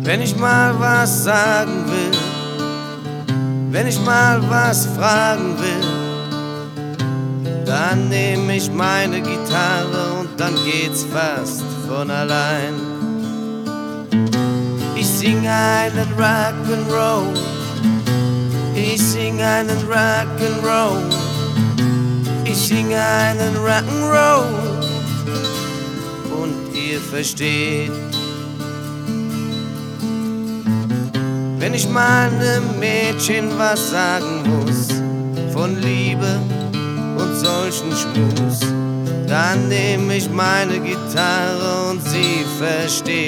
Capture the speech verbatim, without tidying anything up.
Wenn ich mal was sagen will, wenn ich mal was fragen will, dann nehm ich meine Gitarre und dann geht's fast von allein. Ich sing einen Rock'n'Roll, ich sing einen Rock'n'Roll, ich sing einen Rock'n'Roll und ihr versteht. Wenn ich meinem Mädchen was sagen muss von Liebe und solchen Schmus, dann nehm ich meine Gitarre und sie versteht.